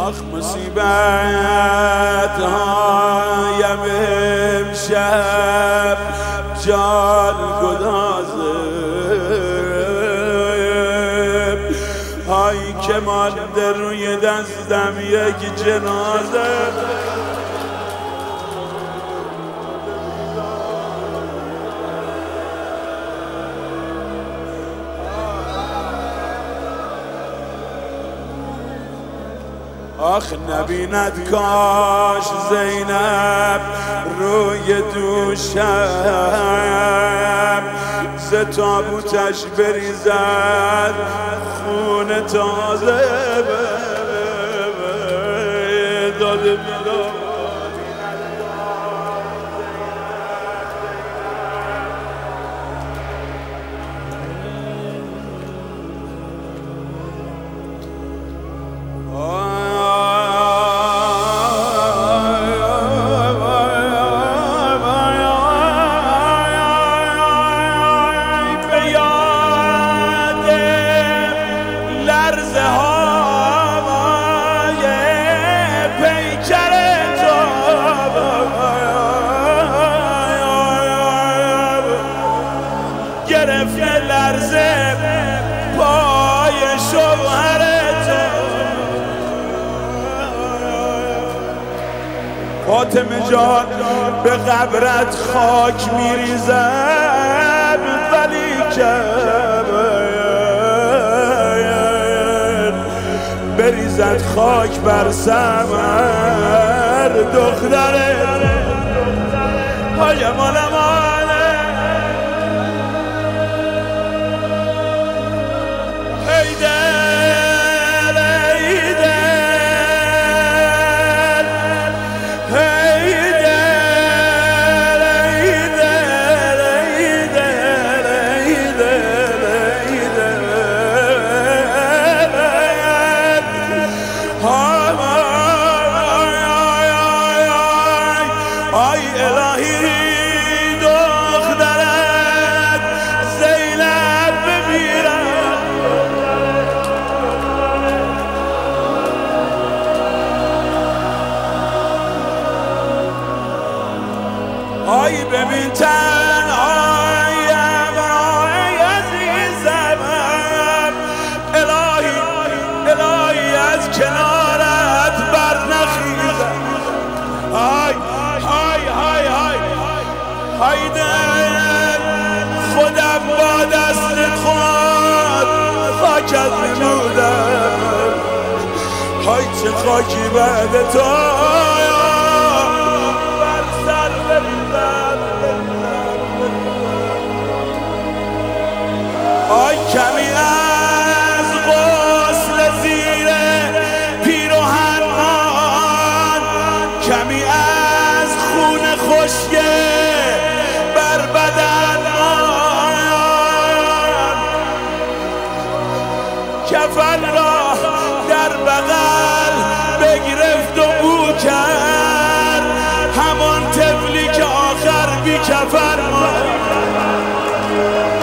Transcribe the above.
آخ مصیبت هایم امشب جان گدازه های که مانده روی دستم یک جنازه آخ نبیند کاش زینب روی دوشم ز تابوتش بریزد خون تازه داده بیدار گرفته لرزه پای شوهرت فاطمه جان به قبرت خاک میریزم ولی که بریزد خاک بر سمر دخترت های مال آی الهی دخترت زینب بمیرم آی ببین تنهایم آی عزیزم الهی الهی از کنارت بر نخیزم آی هایده خودم با دست خود خاکت نمودم های چه خاکی بعد تو بر سر بریزم آی کمی از غسل زیر پیراهنان کمی از خون خشکه بر بدن کفن را در بغل بگرفت و بو کرد همان طفلی که آخر بی کفن